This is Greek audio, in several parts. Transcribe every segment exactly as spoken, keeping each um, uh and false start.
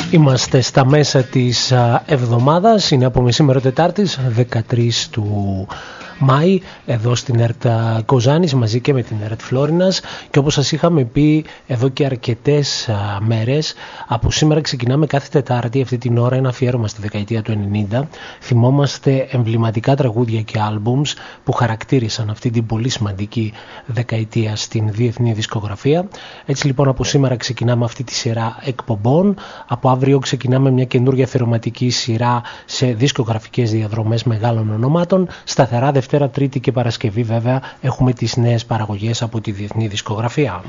Είμαστε στα μέσα της εβδομάδας, είναι από μεσήμερο Τετάρτης δεκατρείς του Μάη, εδώ στην ΕΡΤ Κοζάνης μαζί και με την ΕΡΤ Φλόρινας, και όπως σας είχαμε πει εδώ και αρκετές α, μέρες, από σήμερα ξεκινάμε κάθε Τετάρτη αυτή την ώρα ένα αφιέρωμα στη δεκαετία του ενενήντα. Θυμόμαστε εμβληματικά τραγούδια και άλμπουμς που χαρακτήρισαν αυτή την πολύ σημαντική δεκαετία στην διεθνή δισκογραφία. Έτσι λοιπόν από σήμερα ξεκινάμε αυτή τη σειρά εκπομπών. Από αύριο ξεκινάμε μια καινούργια αφιερωματική σειρά σε δισκογραφικές διαδρομές μεγάλων ονομάτων. Σταθερά Δευτέρα, Τρίτη και Παρασκευή βέβαια έχουμε τις νέες παραγωγές από τη διεθνή δισκογραφία.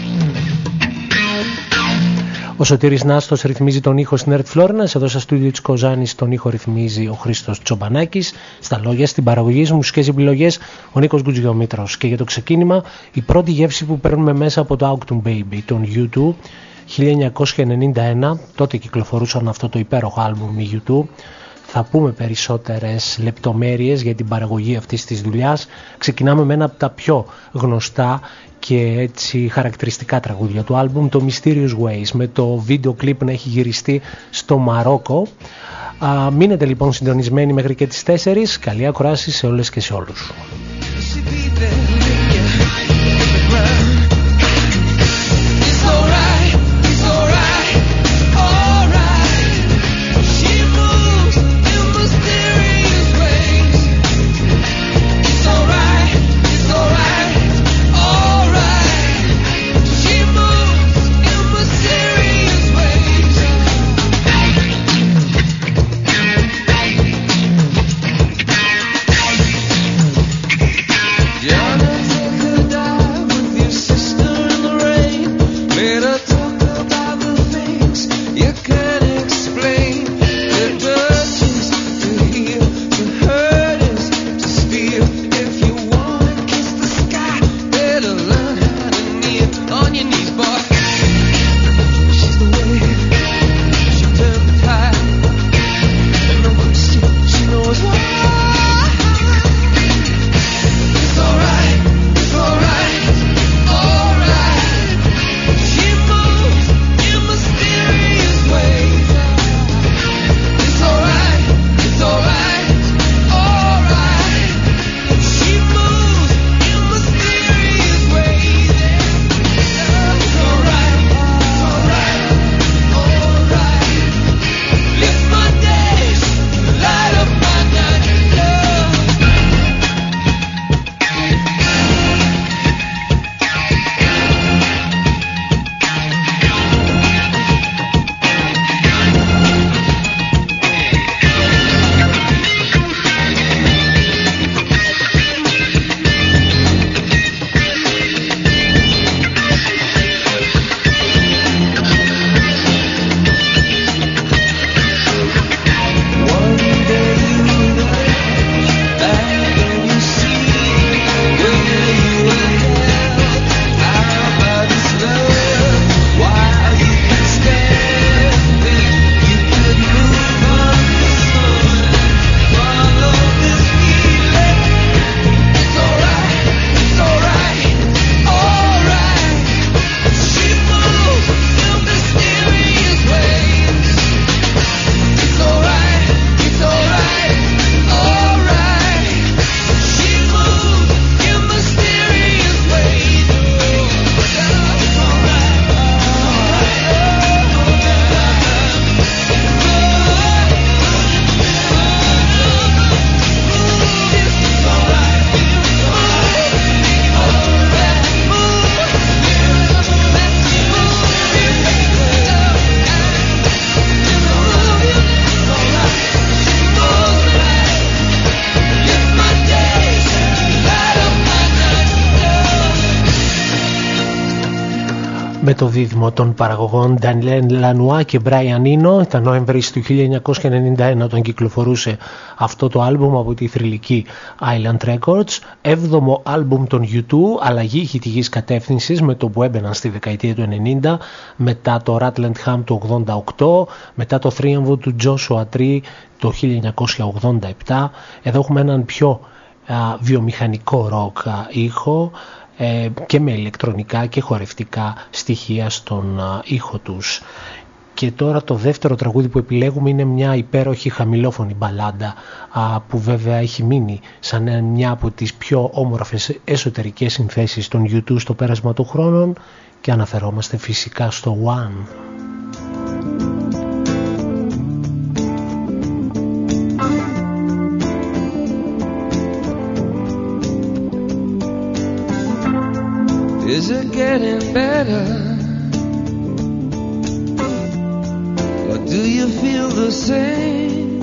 Ο Σωτήρης Νάστος ρυθμίζει τον ήχο στην ΕΡΤ Φλόρινας. Εδώ στα στούντιο της Κοζάνης τον ήχο ρυθμίζει ο Χρήστος Τσομπανάκης. Στα λόγια, στην παραγωγή, στις μουσικές επιλογές ο Νίκος Γκουτζιομήτρος. Και για το ξεκίνημα η πρώτη γεύση που παίρνουμε μέσα από το Autumn Baby, τον γιου τού, χίλια εννιακόσια ενενήντα ένα. Τότε κυκλοφορούσαν αυτό το υπέροχο άλμπουμ οι γιου τού. Θα πούμε περισσότερες λεπτομέρειες για την παραγωγή αυτής της δουλειάς. Ξεκινάμε με ένα από τα πιο γνωστά και έτσι χαρακτηριστικά τραγούδια του άλμπουμ, το Mysterious Ways, με το βίντεο κλιπ να έχει γυριστεί στο Μαρόκο. Α, μείνετε λοιπόν συντονισμένοι μέχρι και τις τέσσερις. Καλή ακρόαση σε όλες και σε όλους. Με το δίδυμο των παραγωγών Daniel Lanois και Brian Eno. Ήταν Νοέμβρης του χίλια εννιακόσια ενενήντα ένα όταν κυκλοφορούσε αυτό το άλμπουμ από τη θρυλική Island Records. Έβδομο άλμπουμ των γιου τού, αλλαγή ηχητικής κατεύθυνσης με το που έμπαιναν στη δεκαετία του ενενήντα, μετά το Ratland Ham του ογδόντα οκτώ, μετά το θρίαμβο του Joshua Tree το χίλια εννιακόσια ογδόντα επτά. Εδώ έχουμε έναν πιο α, βιομηχανικό ροκ ήχο και με ηλεκτρονικά και χορευτικά στοιχεία στον ήχο τους. Και τώρα το δεύτερο τραγούδι που επιλέγουμε είναι μια υπέροχη χαμηλόφωνη μπαλάντα α, που βέβαια έχει μείνει σαν μια από τις πιο όμορφες εσωτερικές συνθέσεις των γιου τού στο πέρασμα των χρόνων και αναφερόμαστε φυσικά στο One. Is it getting better? Or do you feel the same?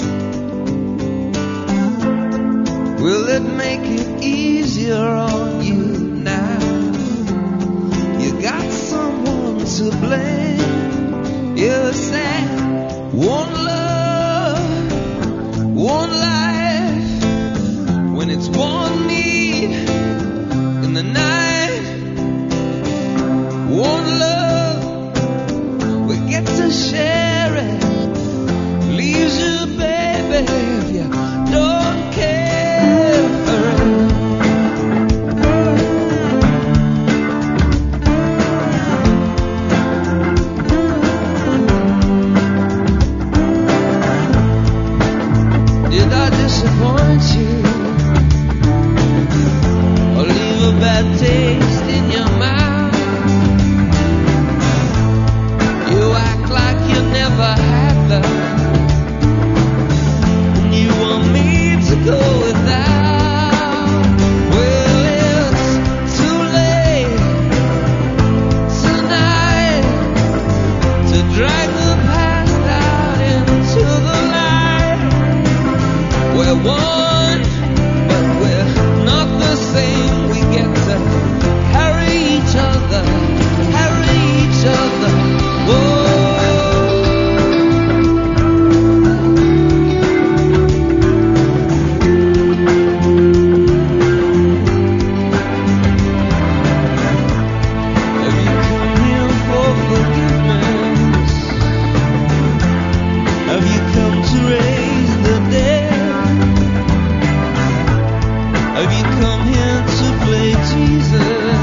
Will it make it easier on you now? You got someone to blame. You said one love, one life. When it's one need in the night, one love, we get to share it. Leaves you, baby, if you don't care for it. Did I disappoint you or leave a bad taste in your mouth? You act like you never had love, and you want me to go without. Well, it's too late tonight to drag the past out into the light. We're one, but we're not the same. We get to carry each other, carry each other. Whoa. Have you come here for forgiveness? Have you come to raise the dead? Have you come here to play Jesus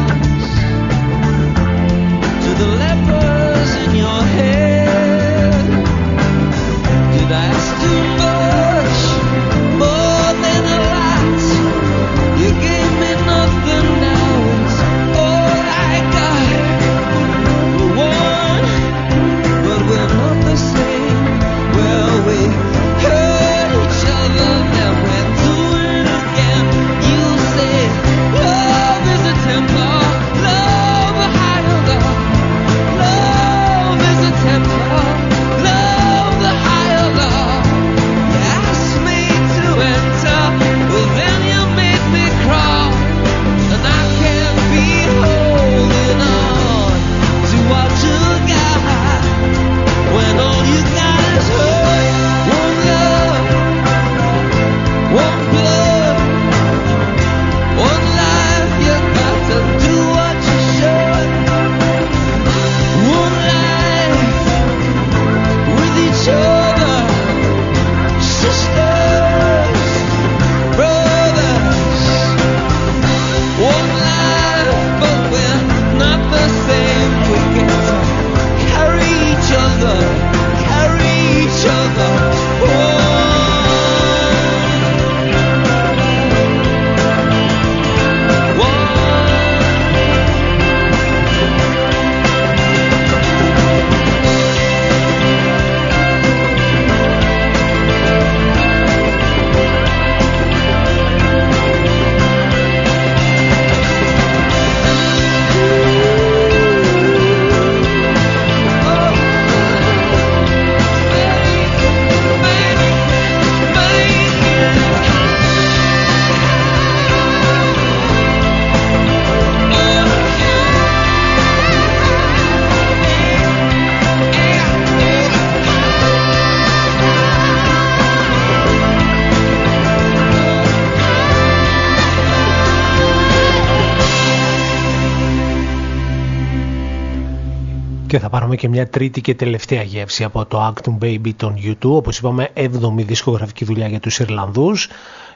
to the lepers in your head? Did I ask too much, more than a lot? You gave me nothing, now it's all I got. We're one, but we're not the same. Well, we hurt each other, then we're doing it again. You say love is a temper, love a higher love. Love is a temper, love the higher love. You asked me to enter, well then you made me crawl, and I can't be holding on to what you got when all you got is hurt. One love, one blood, one life. You got to do what you should. One life with each other, sisters, brothers. One life, but we're not the same. We get to carry each other, carry each other. One. Και θα πάρουμε και μια τρίτη και τελευταία γεύση από το Actum Baby των γιου τού. Όπως είπαμε, έβδομη δισκογραφική δουλειά για τους Ιρλανδούς.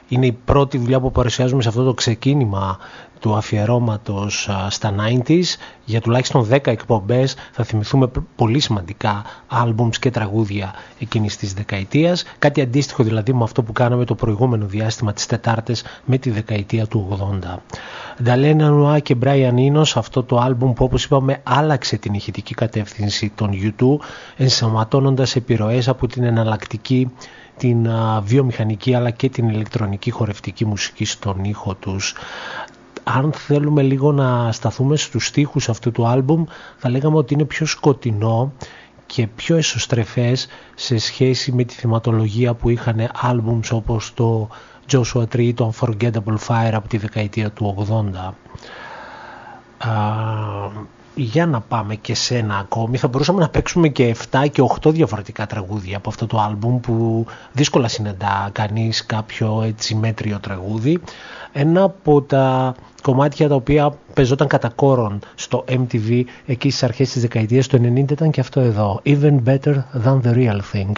Είναι η πρώτη δουλειά που παρουσιάζουμε σε αυτό το ξεκίνημα του αφιερώματος στα ενενήντα. Για τουλάχιστον δέκα εκπομπές θα θυμηθούμε πολύ σημαντικά άλμπουμς και τραγούδια εκείνης της δεκαετίας. Κάτι αντίστοιχο δηλαδή με αυτό που κάναμε το προηγούμενο διάστημα τις Τετάρτες με τη δεκαετία του ογδόντα. Νταλένα Νουά και Μπράιαν Ίνο, αυτό το άλμπουμ που όπως είπαμε άλλαξε την ηχητική κατεύθυνση των γιου τού, ενσωματώνοντας επιρροές από την εναλλακτική, την α, βιομηχανική αλλά και την ηλεκτρονική χορευτική μουσική στον ήχο τους. Αν θέλουμε λίγο να σταθούμε στους στίχους αυτού του άλμπουμ, θα λέγαμε ότι είναι πιο σκοτεινό και πιο εσωστρεφές σε σχέση με τη θεματολογία που είχαν άλμπουμς όπως το Joshua Tree, το Unforgettable Fire από τη δεκαετία του ογδόντα. Α, για να πάμε και σε ένα ακόμη, θα μπορούσαμε να παίξουμε και επτά και οκτώ διαφορετικά τραγούδια από αυτό το άλμπουμ που δύσκολα συναντά κανείς κάποιο έτσι μέτριο τραγούδι. Ένα από τα κομμάτια τα οποία παίζονταν κατά κόρον στο εμ τι βι εκεί στις αρχές της δεκαετίας του ενενήντα ήταν και αυτό εδώ, Even Better Than The Real Thing.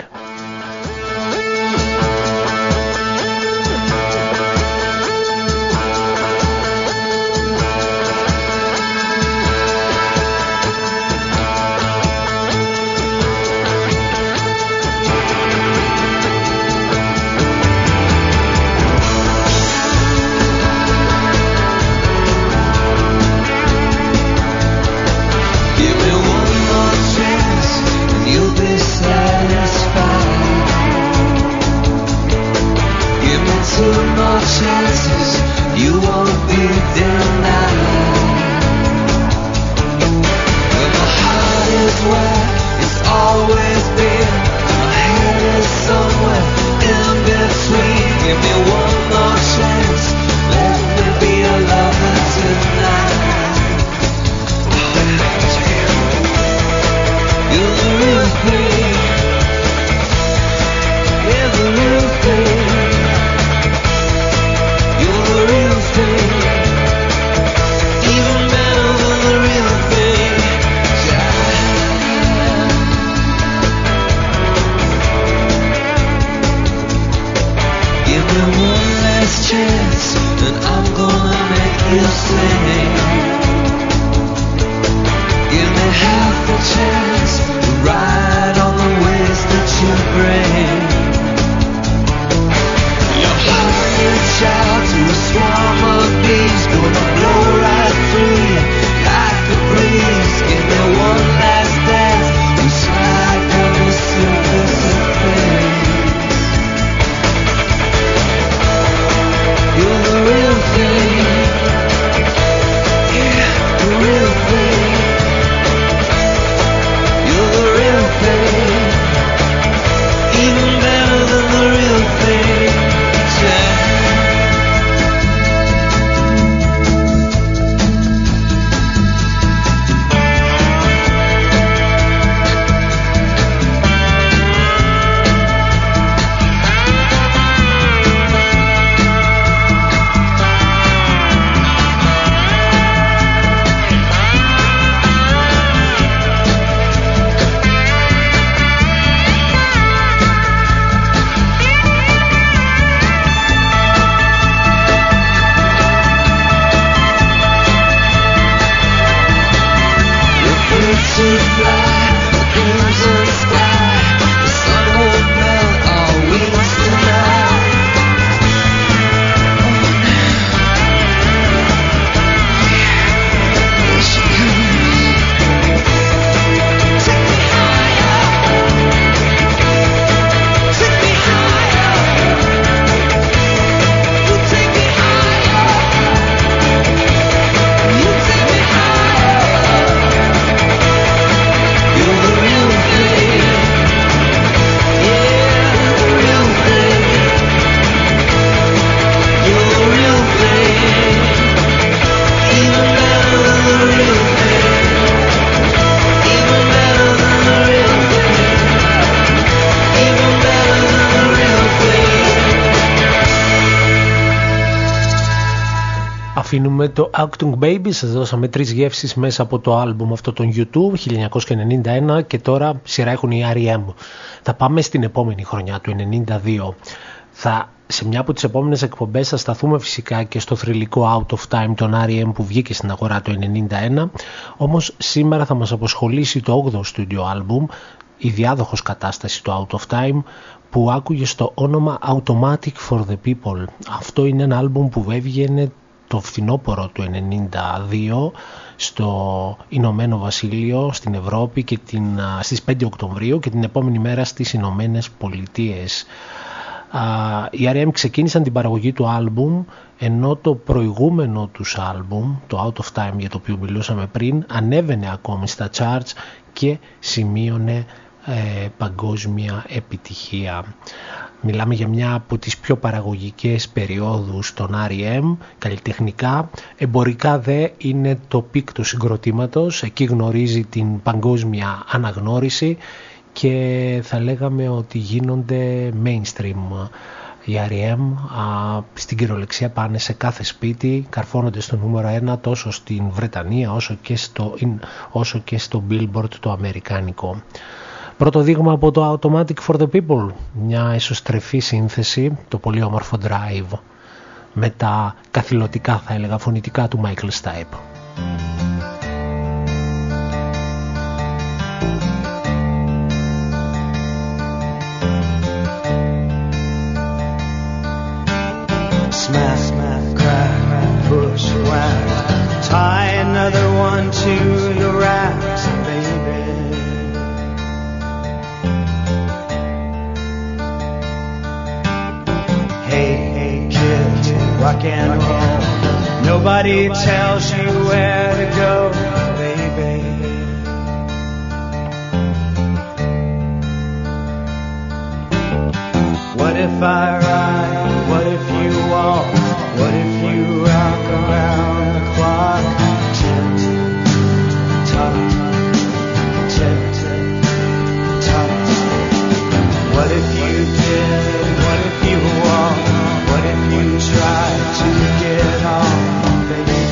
Αφήνουμε το Achtung Baby, σας δώσαμε τρεις γεύσεις μέσα από το άλμπουμ αυτό των γιου τού χίλια εννιακόσια ενενήντα ένα και τώρα σειρά έχουν οι αρ ι εμ. Θα πάμε στην επόμενη χρονιά του ενενήντα δύο. Θα σε μια από τις επόμενες εκπομπές θα σταθούμε φυσικά και στο θρυλικό Out of Time των αρ ι εμ που βγήκε στην αγορά το ενενήντα ένα, όμως σήμερα θα μας απασχολήσει το όγδοο στούντιο άλμπουμ, η διάδοχος κατάσταση του Out of Time, που άκουγε στο όνομα Automatic for the People. Αυτό είναι ένα άλμπουμ που έβγαινε το φθινόπωρο του ενενήντα δύο στο Ηνωμένο Βασίλειο, στην Ευρώπη και την, στις πέντε Οκτωβρίου και την επόμενη μέρα στις Ηνωμένες Πολιτείες. Οι αρ ι εμ ξεκίνησαν την παραγωγή του άλμπουμ, ενώ το προηγούμενο τους άλμπουμ, το Out of Time για το οποίο μιλούσαμε πριν, ανέβαινε ακόμη στα charts και σημείωνε ε, παγκόσμια επιτυχία. Μιλάμε για μια από τις πιο παραγωγικές περιόδους των αρ ι εμ, καλλιτεχνικά. Εμπορικά δε είναι το πικ του συγκροτήματος, εκεί γνωρίζει την παγκόσμια αναγνώριση και θα λέγαμε ότι γίνονται mainstream. Οι αρ ι εμ α, στην κυριολεξία πάνε σε κάθε σπίτι, καρφώνονται στο νούμερο ένα τόσο στην Βρετανία όσο και στο, όσο και στο Billboard το αμερικάνικο. Πρώτο δείγμα από το Automatic for the People, μια εσωστρεφή σύνθεση, το πολύ όμορφο Drive, με τα καθηλωτικά θα έλεγα φωνητικά του Michael Stipe. Smack, smack, crack, push, whack, tie another one to the racks, baby. Hey, hey, kids, rock and roll. Nobody tells you where to go, baby. What if I ride? What if you walk? What if you rock around the clock? Tick, tock, tick, tock. What if you did? What if you walk? What if you try to get off, baby?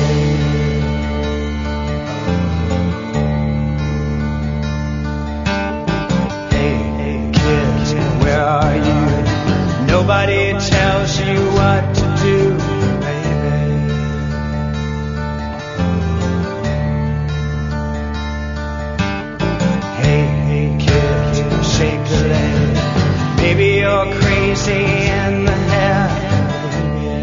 Hey, hey, kids, where are you? Nobody tells you what to do, baby. Hey, hey, kid, shake a leg. Maybe you're crazy in the head, baby.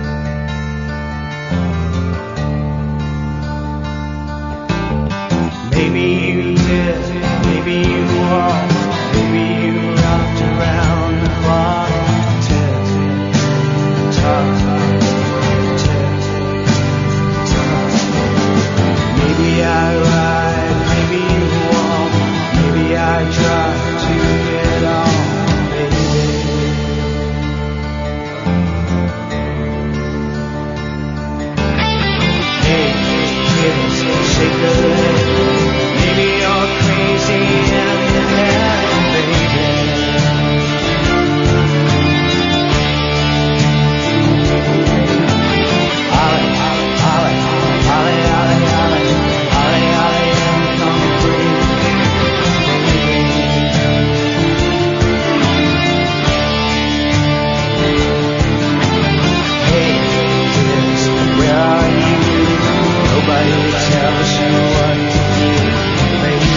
Maybe you did, maybe you walked, maybe you rocked around the clock. Maybe I ride, maybe you walk, maybe I try to get on, baby. Hey, kids, shake a leg. Maybe you're crazy in the head, baby. Nobody tells you what to do, baby.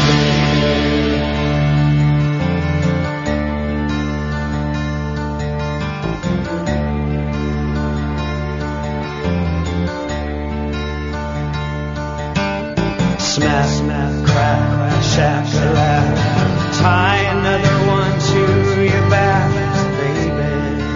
Smack, smack, crack, shack-a-lack, tie another one to your back, baby.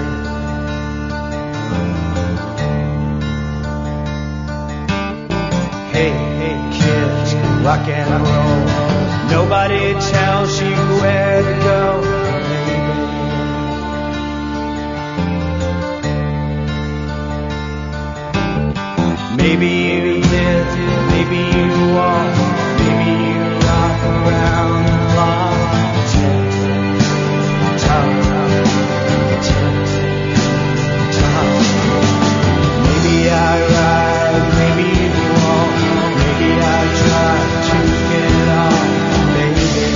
Hey, hey, kids, rock and roll. Nobody tells you where to go, baby. Maybe you did, maybe you walk, maybe you rock around the clock. Tick, tock, tick, tock. Maybe I ride, maybe you walk, maybe I try to get on, baby.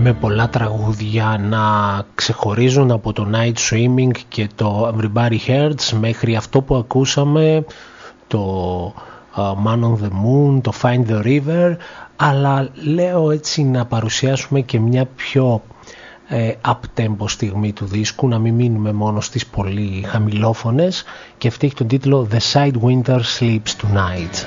με πολλά τραγούδια να ξεχωρίζουν από το Night Swimming και το Everybody Hurts μέχρι αυτό που ακούσαμε, το uh, Man on the Moon, το Find the River, αλλά λέω έτσι να παρουσιάσουμε και μια πιο ε, up-tempo στιγμή του δίσκου, να μην μείνουμε μόνο στις πολύ χαμηλόφωνες, και αυτή έχει τον τίτλο The Sidewinder Sleeps Tonight.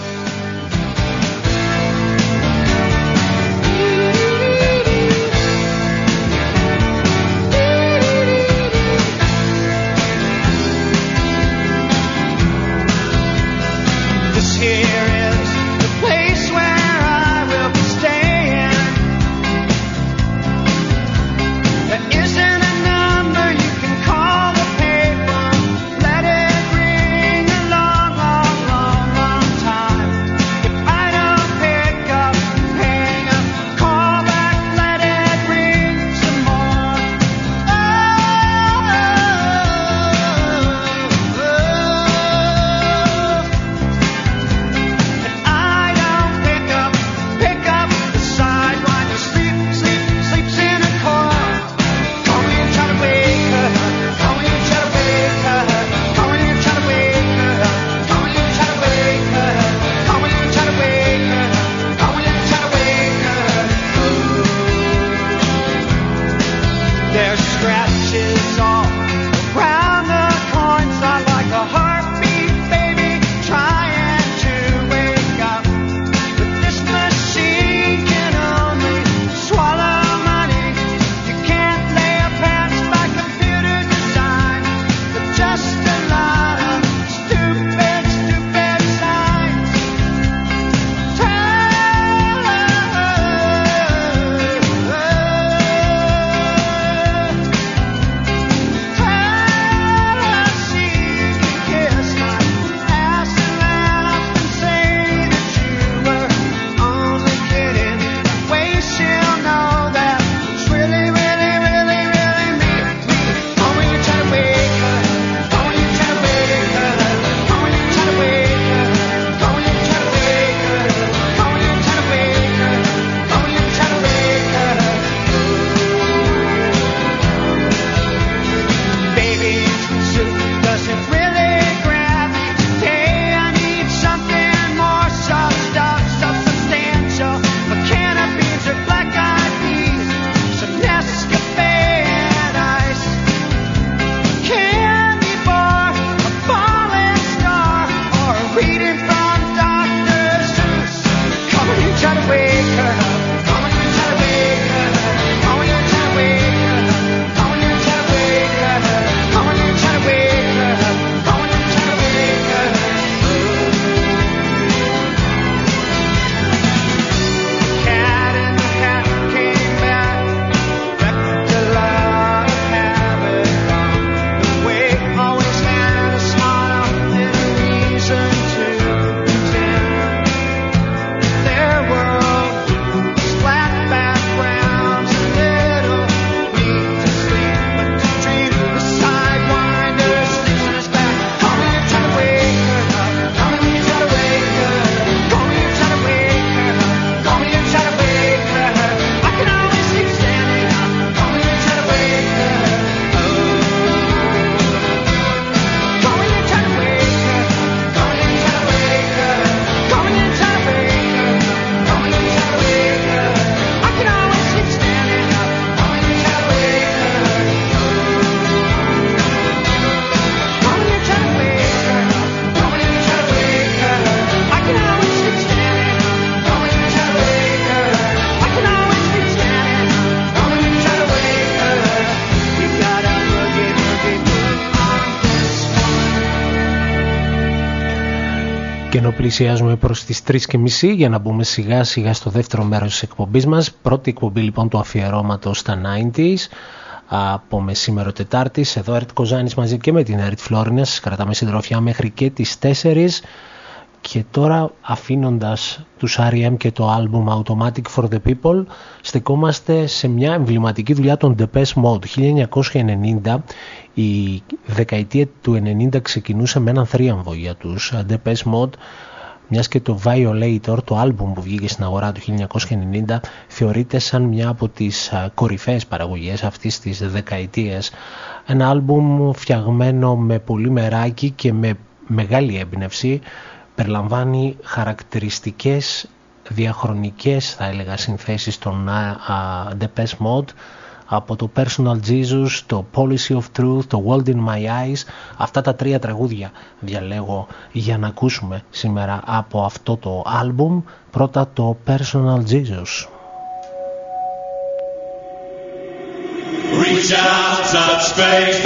Και ενώ πλησιάζουμε προς τις τρεις και μισή για να μπούμε σιγά σιγά στο δεύτερο μέρος της εκπομπής μας, πρώτη εκπομπή λοιπόν του αφιερώματος στα ενενήντα από μεσήμερο Τετάρτης, εδώ Ερτ Κοζάνης μαζί και με την Ερτ Φλόρινας, σας κρατάμε συντροφιά μέχρι και τις τέσσερις. Και τώρα, αφήνοντας τους αρ ι εμ και το άλμπουμ Automatic for the People, στεκόμαστε σε μια εμβληματική δουλειά των Depeche Mode. χίλια εννιακόσια ενενήντα, η δεκαετία του ενενήντα ξεκινούσε με έναν θρίαμβο για τους Depeche Mode. μιας και το Violator, το άλμπουμ που βγήκε στην αγορά του χίλια εννιακόσια ενενήντα, θεωρείται σαν μια από τις κορυφαίες παραγωγές αυτής της δεκαετίας. Ένα άλμπουμ φτιαγμένο με πολύ μεράκι και με μεγάλη έμπνευση, περιλαμβάνει χαρακτηριστικές διαχρονικές, θα έλεγα, συνθέσεις των uh, Depeche Mode, από το Personal Jesus, το Policy of Truth, το World in My Eyes. Αυτά τα τρία τραγούδια διαλέγω για να ακούσουμε σήμερα από αυτό το άλμπουμ. Πρώτα το Personal Jesus. Reach out, touch faith.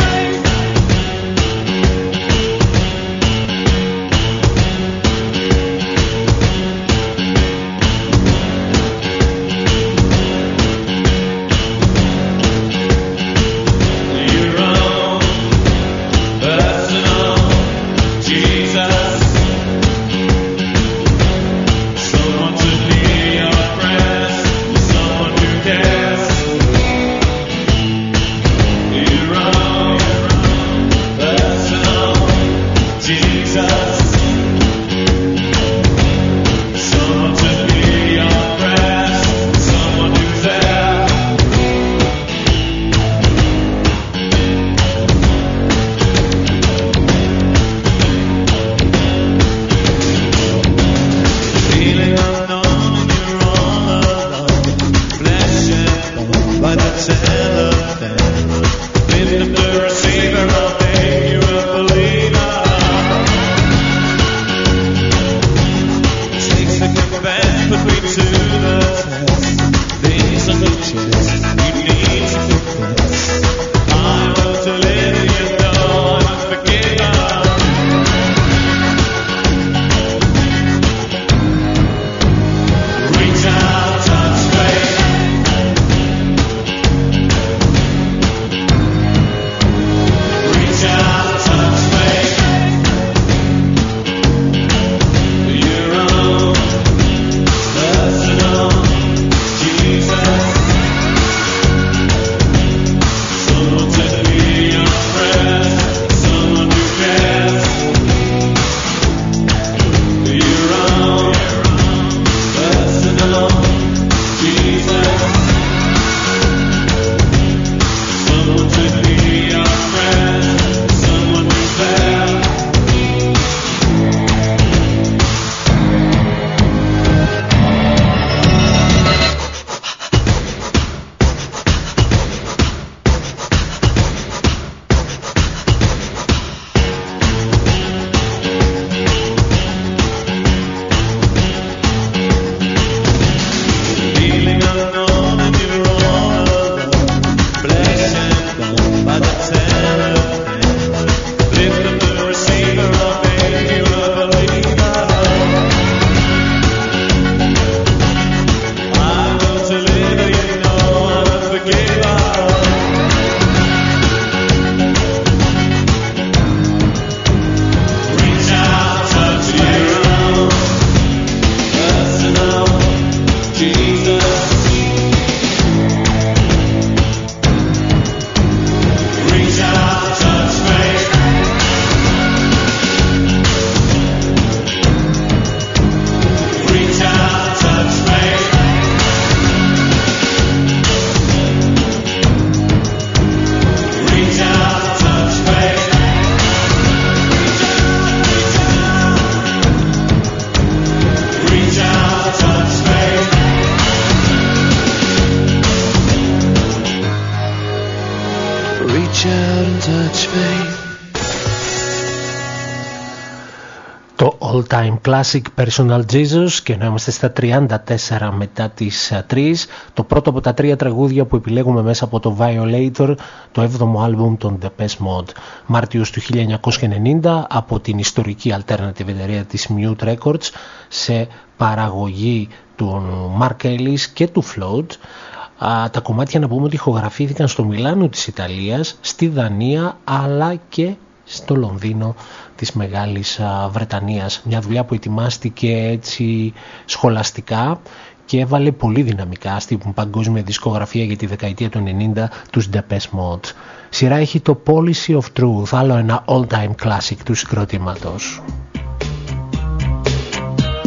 Το All Time Classic Personal Jesus, και ενώ είμαστε στα τριάντα τέσσερα μετά τις τρεις, το πρώτο από τα τρία τραγούδια που επιλέγουμε μέσα από το Violator, το έβδομο άλμπουμ των Depeche Mode, Μάρτιος του χίλια εννιακόσια ενενήντα, από την ιστορική alternative εταιρεία της Mute Records, σε παραγωγή του Mark Ellis και του Flood. Α, τα κομμάτια, να πούμε ότι ηχογραφήθηκαν στο Μιλάνο της Ιταλίας, στη Δανία αλλά και στο Λονδίνο της Μεγάλης α, Βρετανίας. Μια δουλειά που ετοιμάστηκε έτσι σχολαστικά και έβαλε πολύ δυναμικά στην παγκόσμια δισκογραφία για τη δεκαετία του ενενήντα τους Depeche Mode. Σειρά έχει το Policy of Truth, άλλο ένα all time classic του συγκροτήματος.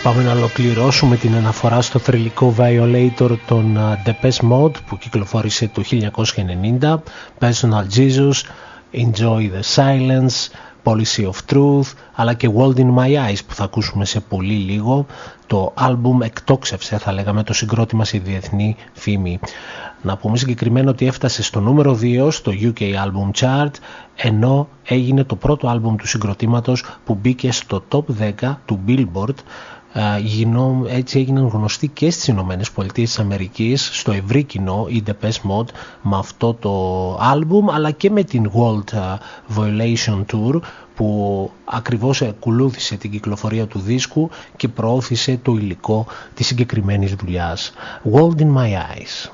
Πάμε να ολοκληρώσουμε την αναφορά στο θρυλικό Violator των Depeche Mode που κυκλοφόρησε το χίλια εννιακόσια ενενήντα, Personal Jesus, Enjoy the Silence, Policy of Truth, αλλά και World in My Eyes που θα ακούσουμε σε πολύ λίγο. Το άλμπουμ εκτόξευσε, θα λέγαμε, το συγκρότημα σε διεθνή φήμη. Να πούμε συγκεκριμένα ότι έφτασε στο νούμερο δύο στο γιου κέι Album Chart, ενώ έγινε το πρώτο άλμπουμ του συγκροτήματος που μπήκε στο top δέκα του Billboard. Γινό, έτσι έγιναν γνωστοί και στις Ηνωμένες Πολιτείες της Αμερικής, στο ευρύ κοινό, η Depeche Mode με αυτό το άλμπουμ, αλλά και με την World Violation Tour που ακριβώς ακολούθησε την κυκλοφορία του δίσκου και προώθησε το υλικό της συγκεκριμένης δουλειάς. World in My Eyes.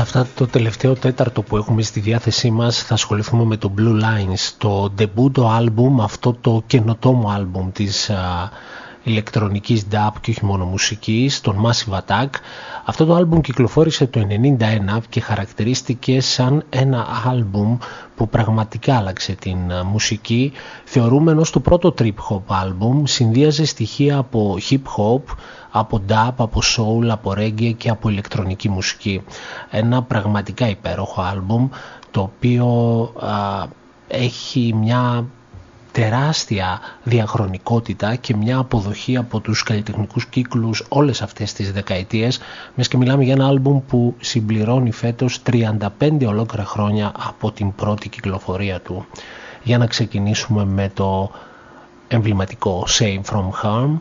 αυτά το τελευταίο τέταρτο που έχουμε στη διάθεσή μας θα ασχοληθούμε με το Blue Lines, το ντεμπούτο άλμπουμ, αυτό το καινοτόμο άλμπουμ της α, ηλεκτρονικής dub και όχι μόνο μουσικής, τον Massive Attack. Αυτό το άλμπουμ κυκλοφόρησε το ενενήντα ένα και χαρακτηρίστηκε σαν ένα άλμπουμ που πραγματικά άλλαξε την μουσική, θεωρούμενο το πρώτο trip hop άλμπουμ. Συνδύαζε στοιχεία από hip hop, από dub, από soul, από reggae και από ηλεκτρονική μουσική. Ένα πραγματικά υπέροχο άλμπουμ, το οποίο α, έχει μια τεράστια διαχρονικότητα και μια αποδοχή από τους καλλιτεχνικούς κύκλους όλες αυτές τις δεκαετίες, μες και μιλάμε για ένα άλμπουμ που συμπληρώνει φέτος τριάντα πέντε ολόκληρα χρόνια από την πρώτη κυκλοφορία του. Για να ξεκινήσουμε με το εμβληματικό Save From Harm.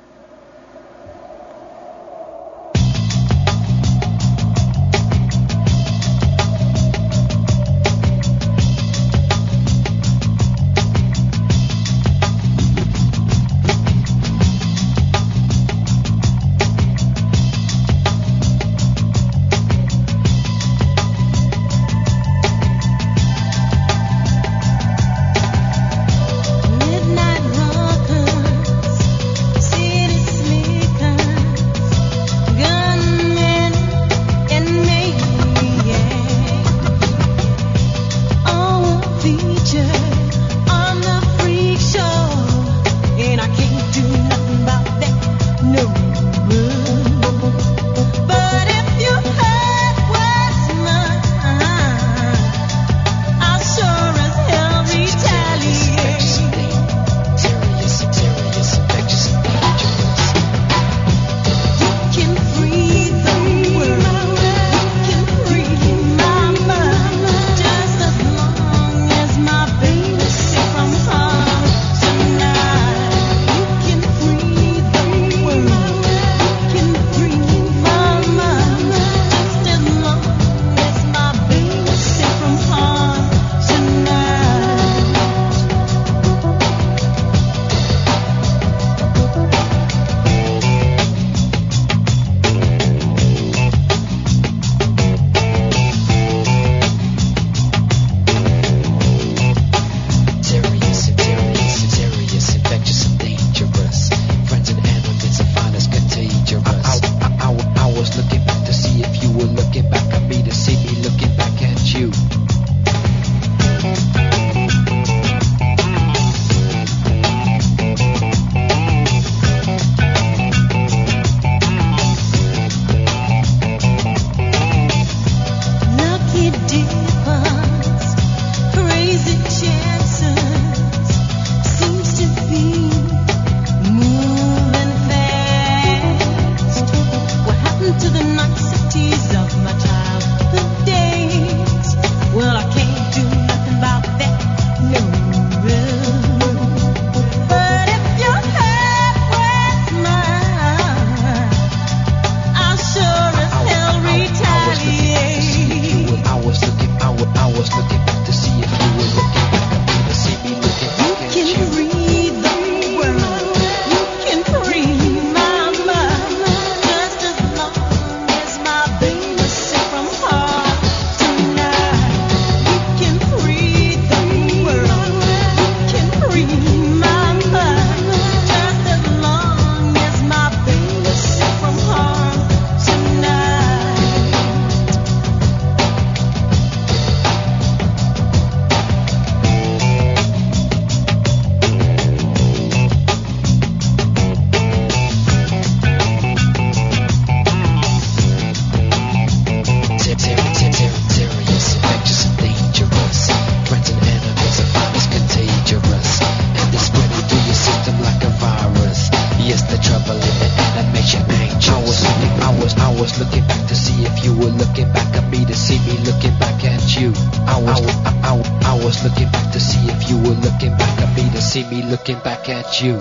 Looking back at you.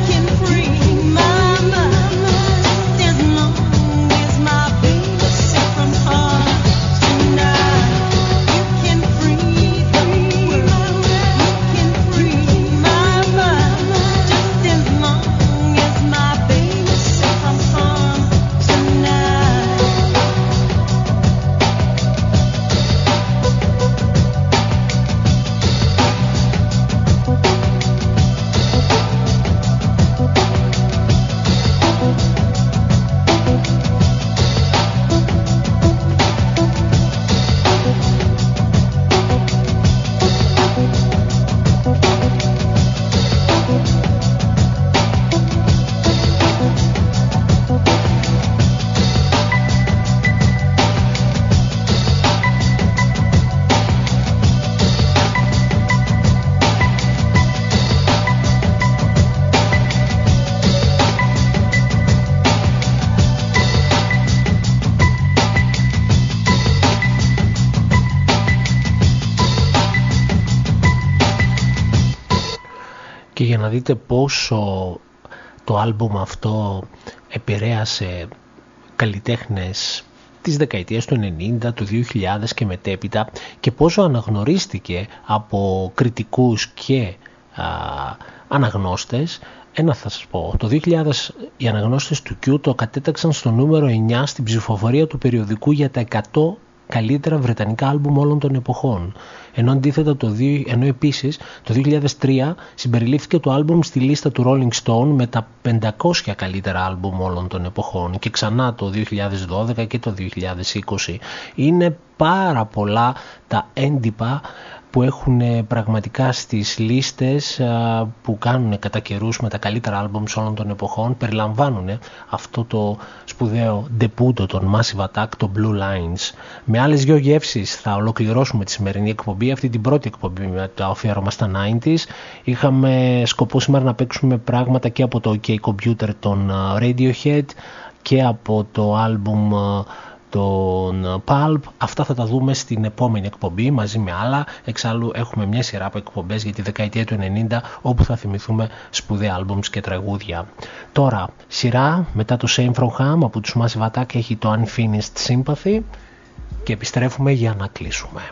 Free my mind, as long as my baby's Και για να δείτε πόσο το άλμπουμ αυτό επηρέασε καλλιτέχνες της δεκαετίας του ενενήντα, του δύο χιλιάδες και μετέπειτα, και πόσο αναγνωρίστηκε από κριτικούς και α, αναγνώστες, ένα θα σας πω. Το δύο χιλιάδες οι αναγνώστες του Q το κατέταξαν στο νούμερο εννιά στην ψηφοφορία του περιοδικού για τα εκατό καλύτερα βρετανικά άλμπουμ όλων των εποχών. Ενώ αντίθετα το δύο, ενώ επίσης το δύο χιλιάδες τρία συμπεριλήφθηκε το άλμπουμ στη λίστα του Rolling Stone με τα πεντακόσια καλύτερα άλμπουμ όλων των εποχών, και ξανά το δύο χιλιάδες δώδεκα και το δύο χιλιάδες είκοσι. Είναι πάρα πολλά τα έντυπα που έχουν πραγματικά στις λίστες που κάνουν κατά καιρούς με τα καλύτερα άλμπουμ όλων των εποχών, περιλαμβάνουν αυτό το σπουδαίο ντεπούτο των Massive Attack, το Blue Lines. Με άλλες δυο γεύσεις θα ολοκληρώσουμε τη σημερινή εκπομπή, αυτή την πρώτη εκπομπή με το αφιέρωμα στα ενενήντα. Είχαμε σκοπό σήμερα να παίξουμε πράγματα και από το OK Computer των Radiohead και από το άλμπουμ τον Pulp. Αυτά θα τα δούμε στην επόμενη εκπομπή μαζί με άλλα. Εξάλλου έχουμε μια σειρά από εκπομπές για τη δεκαετία του ενενήντα όπου θα θυμηθούμε σπουδαία άλμπουμς και τραγούδια. Τώρα σειρά μετά το Shame From Ham από τους Massive Attack έχει το Unfinished Sympathy και επιστρέφουμε για να κλείσουμε.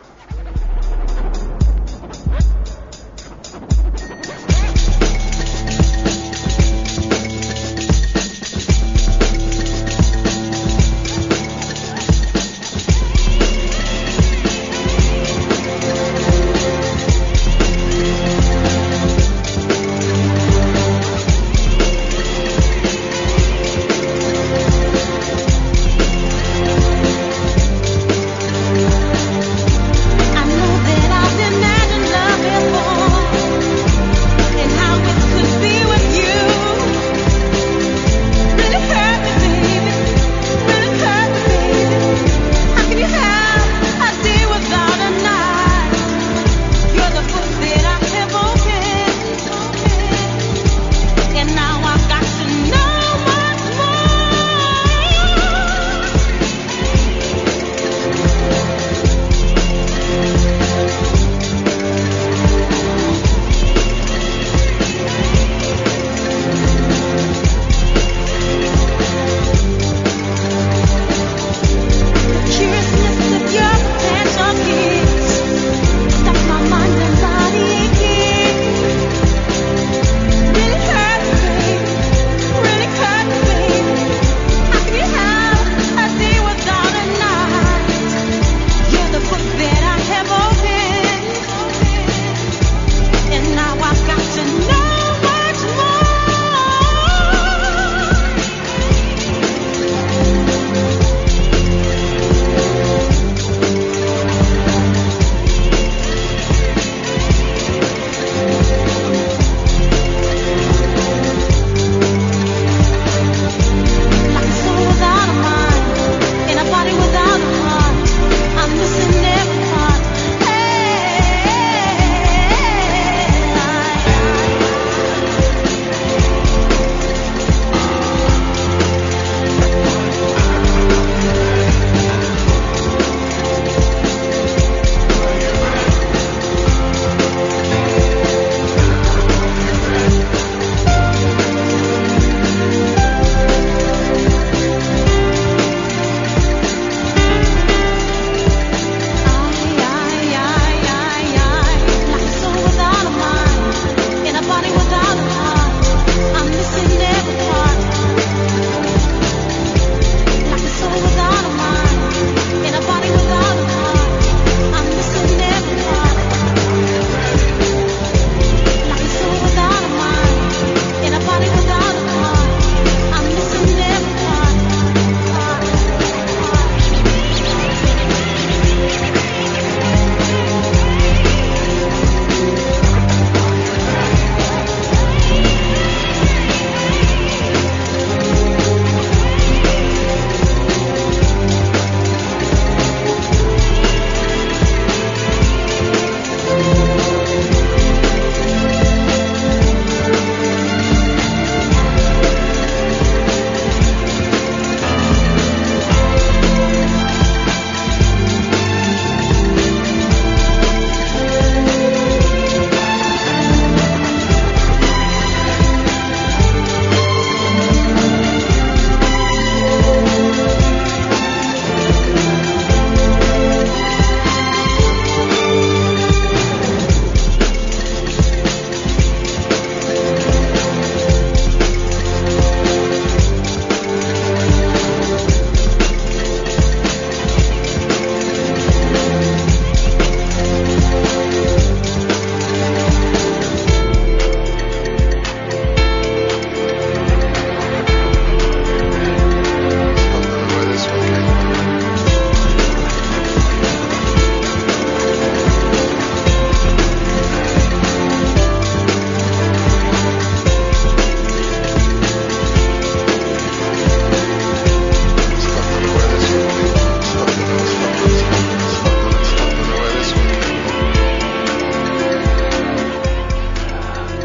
We'll be right back.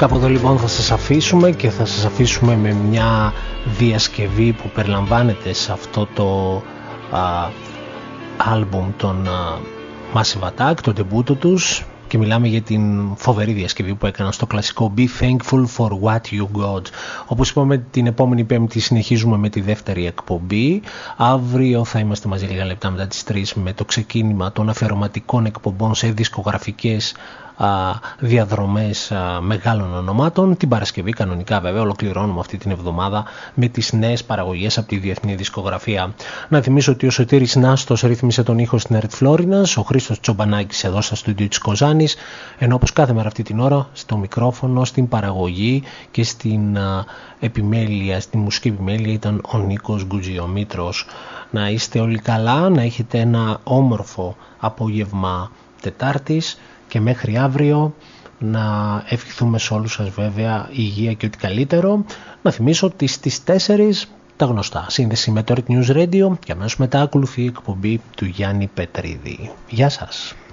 Κάπου εδώ λοιπόν θα σας αφήσουμε και θα σας αφήσουμε με μια διασκευή που περιλαμβάνεται σε αυτό το α, άλμπουμ των α, Massive Attack, το ντεμπούτο τους, και μιλάμε για την φοβερή διασκευή που έκαναν στο κλασικό Be Thankful for What You Got. Όπως είπαμε, την επόμενη Πέμπτη συνεχίζουμε με τη δεύτερη εκπομπή. Αύριο θα είμαστε μαζί λίγα λεπτά μετά τις τρεις με το ξεκίνημα των αφιερωματικών εκπομπών σε δισκογραφικές α, διαδρομές α, μεγάλων ονομάτων. Την Παρασκευή κανονικά βέβαια ολοκληρώνουμε αυτή την εβδομάδα με τις νέες παραγωγές από τη διεθνή δισκογραφία. Να θυμίσω ότι ο Σωτήρης Νάστος ρύθμισε τον ήχο στην ΕΡΤ Φλόρινας, ο Χρήστος Τσομπανάκης εδώ στα στούντιο της Κοζάνης, ενώ όπως κάθε μέρα αυτή την ώρα στο μικρόφωνο, στην παραγωγή και στην α, επιμέλεια, στην μουσική επιμέλεια ήταν ο Νίκος Γκουτζιομήτρος. Να είστε όλοι καλά, να έχετε ένα όμορφο απόγευμα Τετάρτης και μέχρι αύριο να ευχηθούμε σε όλους σας βέβαια υγεία και ό,τι καλύτερο. Να θυμίσω ότι στις τέσσερις τα γνωστά, σύνδεση με το Earth News Radio και αμέσως μετά ακολουθεί η εκπομπή του Γιάννη Πετρίδη. Γεια σας.